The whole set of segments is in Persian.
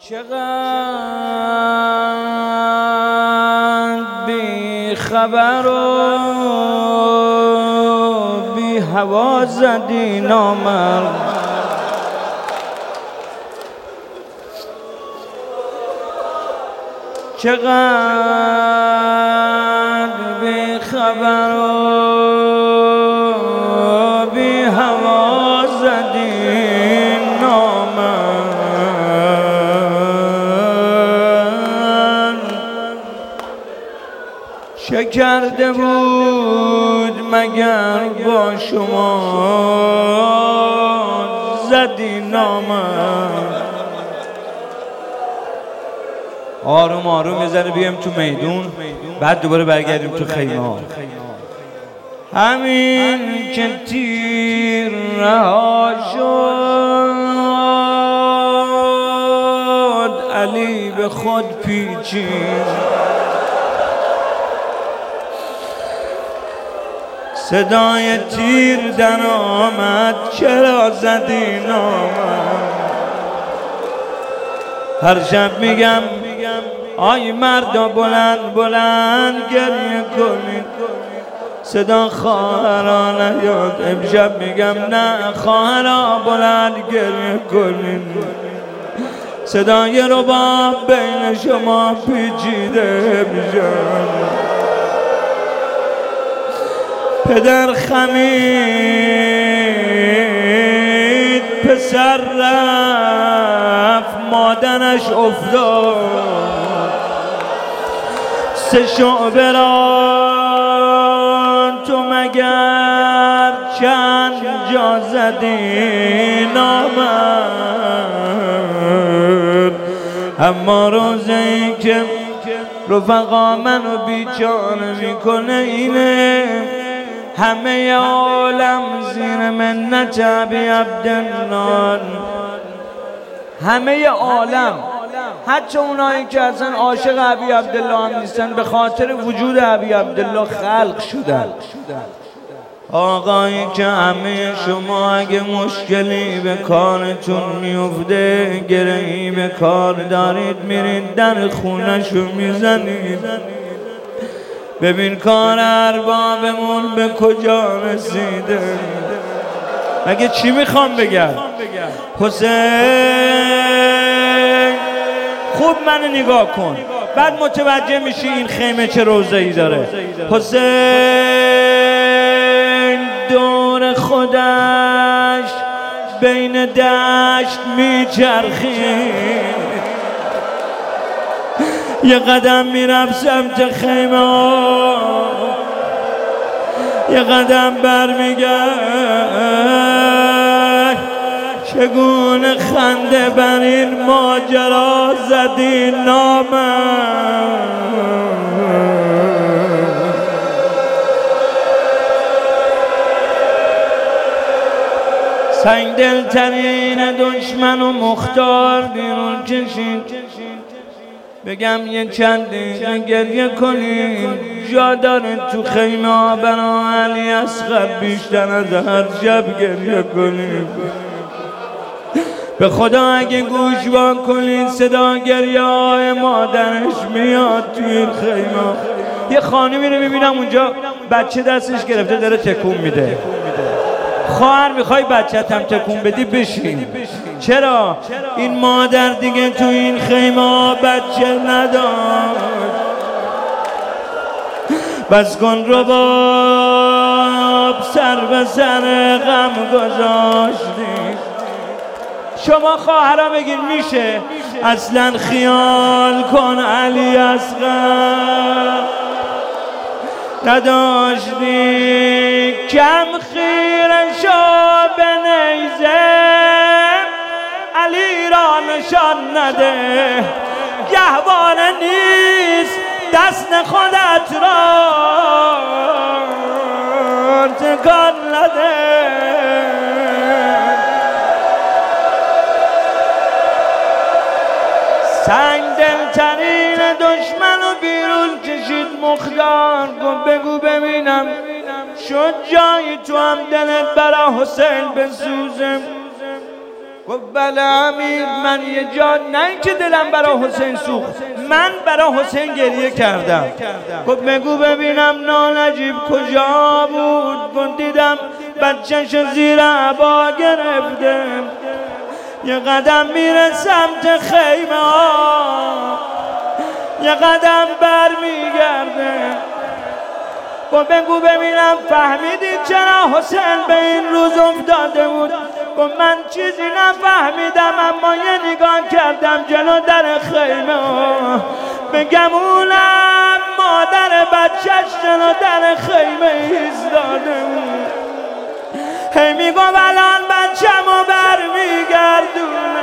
چقدر بی خبر و بی هوا زدی نامرد، چقدر بی خبر و بی هوا زدی نامرد، چه کرده بود مگر با شما زدی نامرد. آروم آروم یه ذره بیایم تو میدون، بعد دوباره برگردیم تو خیمه ها. همین که تیر رها شد علی به خود پیچید، صدای تیر در آمد چرا زدی نامرد. هر شب میگم آی مردا بلند بلند گریه کنید، صدا خواهرا نیاد. امشب میگم نه خواهرا بلند گریه کنید، صدای رباب بین شما پیچیده امشب. پدر خمید پسر رفت مادرش افتاد، سه شعبه را تو مگر چند جا زدی نامرد. اما روزی که رفقا منو بیچاره میکنه اینه همه عالم زیر منت ابی عبدالله، همه عالم حتی اونایی که اصلا عاشق ابی عبدالله هم نیستن به خاطر وجود ابی عبدالله خلق شدن. آقایی که همه شما اگه مشکلی به کارتون میفته، گرهی به کار دارید، میرید در خونه‌شو میزنید، ببین کار اربابمون به کجا رسیده. مگه چی میخوام بگم؟ حسین خوب منو نگاه کن، بعد متوجه میشی این خیمه چه روضه‌ای داره. حسین دور خودش بین دشت میچرخید، یه قدم میرفت سمت خیمه، یه قدم برمیگشت. چگونه خنده بر این ماجرا زدی نامرد. سنگ دلترین دشمن و مختار بیرون کشید. بگم یه چند دقیقه گریه کنید، جا داره تو خیمه ها برا علی اصغر بیشتر از هر شب گریه کنید. به خدا اگه گوش واکنید صدا گریه های مادرش میاد توی خیمه. یه خانمی رو میبینم اونجا بچه دستش گرفته داره تکون میده. خواهر میخوای بچه‌ت هم تکون بدی بشین. چرا؟ این مادر دیگه تو این خیمه بچه نداشت. بس کن رباب سر به سر غم گذاشتی. شما خواهرها بگین میشه اصلا خیال کن علی اصغر نداشتی کم خیره شو به نیزه علی را نشان نده گهواره نیست دست خودت را تکان نده. سنگ دلترین دشمن رو بیرون کشید. مختار گفت بگو ببینم شد جایی تو هم دلت برا حسین بسوزم. گفت بله امیر، من یه جا نه که دلم برای حسین سوخت، من برای حسین گریه کردم. گفت بگو ببینم نانجیب کجا بود؟ گفت دیدم بچه‌شو زیر عبا گرفته، یه قدم میره سمت خیمه ها، یه قدم بر میگرده. گفت بگو ببینم فهمیدید چرا حسین به این روز افتاده بود؟ گفت من چیزی نفهمیدم، اما یه نگاه کردم جلو در خیمه به گمونم مادر بچهش جلو در خیمه ایستاده بود. هی میگم الان بچه‌مو بر میگردونه.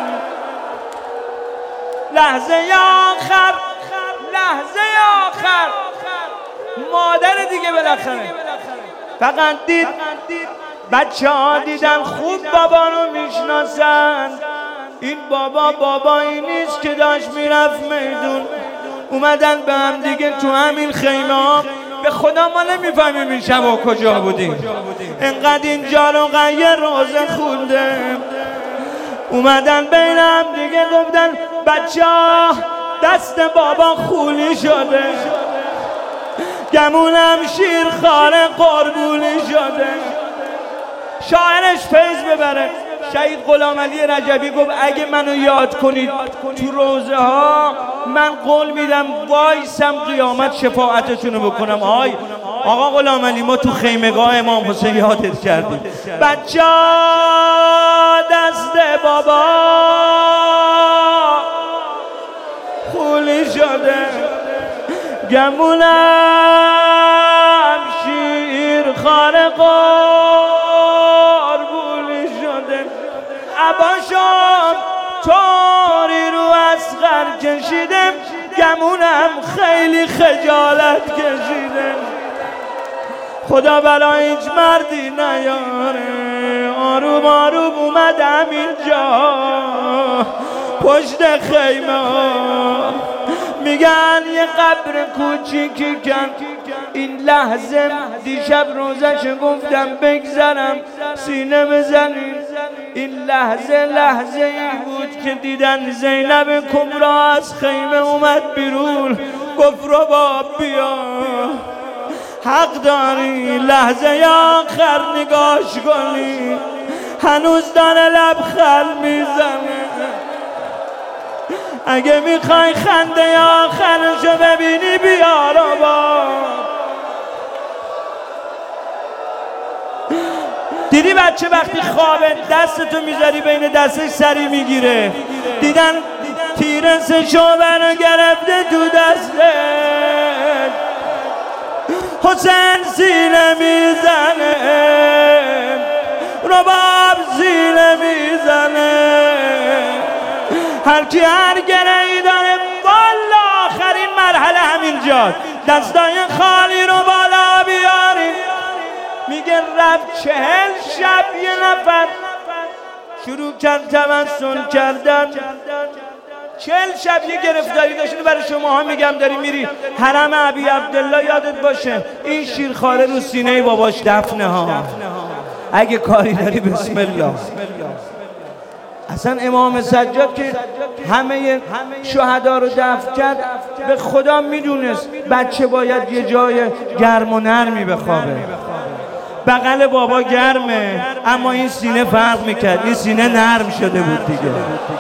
لحظه آخر، لحظه آخر مادر دیگه بالاخره فقط دید بچه ها دیدن خوب بابا رو میشناسن، این بابا بابایی نیست که داشت میرفت میدون. اومدن به هم دیگه تو همین خیمه ها، به خدا ما نمیفهمیم این شبا کجا بودیم، انقدر اینجا رو غیر روزه خونده. اومدن بین هم دیگه گفتن بچه ها دست بابا خولی شده، گمونم شیرخوار قربونی شده. شاعرش فیض ببره. شهید غلامعلی رجبی گفت اگه منو یاد کنید تو روزه ها، من قول میدم وایسم قیامت شفاعتتونو بکنم. آقا غلامعلی ما تو خیمگاه امام حسین یادت کردیم. بچه دست بابا خولی شده، گمونم شیرخوار قربونی شده. عباشم طوری رو اصغر کشیدم، گمونم خیلی خجالت کشیدم. خدا برای هیچ مردی نیاره. آروم آروم اومدم اینجا پشت خیمه، میگن یه قبر کوچیکی کن. این لحظه دیشب روزش گفتم بگذرم سینه بزنیم. این لحظه ای بود که دیدن زینب کبرا از خیمه اومد بیرون. گفت رباب بیا، حق داری لحظه آخر نگاش کنی، هنوز داره لبخند میزنه. اگه میخوای خنده آخرشو ببینی بیا رباب. دیدی بچه وقتی خوابه دستتو میذاری بین دستش سری میگیره. دیدن تیر شعبه رو گرفته تو دسته، حسین سینه میزنه، رباب سینه میزنه. هر کی هر گرهی داره والا آخرین مرحله همینجا، دستای خالی رو بالا بیاریم. میگه رفت 40 شب یه نفر شروع کرد توسل کردن. 40 شب یه گرفتاری داشتین. برای شما ها میگم داری میری حرم ابی عبدالله یادت باشه این شیرخواره رو سینه باباش دفنه ها. اگه کاری داری بسم الله. اصلا امام سجاد که همه شهدا رو دفن کرد به خدا میدونست بچه باید یه جای گرم و نرمی بخوابه. بغل بابا گرمه اما این سینه فرق میکرد، این سینه نرم شده بود دیگه.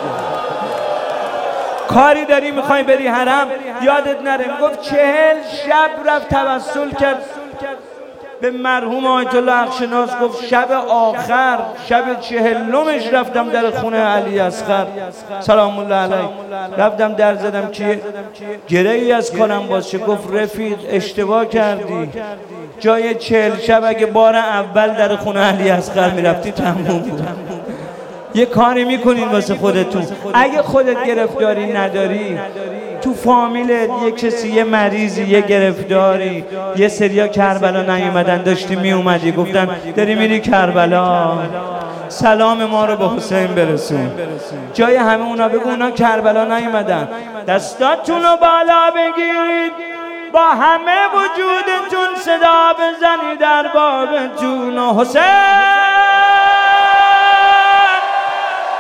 کاری داری میخوای بری حرم یادت نره. گفت 40 شب رفت توسل کرد به مرحوم آیت الله حقشناس. گفت شب آخر شب 40مش رفتم در خونه علی اصغر سلام الله علیه، رفتم در زدم که گره‌ای از کارم باشه. گفت رفیق اشتباه کردی، جای 40 شب اگه بار اول در خونه علی اصغر میرفتی تموم بود. یه کاری میکنین واسه خودتون. اگه خودت گرفتاری نداری، تو فامیلت یه کسی یه مریضی یه گرفتاری، یه سریا کربلا نیومدن داشتی میومدی گفتن داری میری کربلا سلام ما رو به حسین برسون. جای همه اونا بگو اونا کربلا نیومدن. دستاتون رو بالا بگیرید، با همه وجودتون صدا بزنید در بابتون. حسین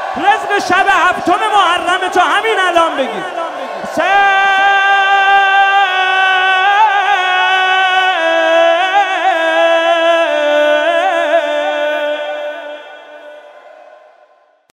شب هفتم محرم تو همین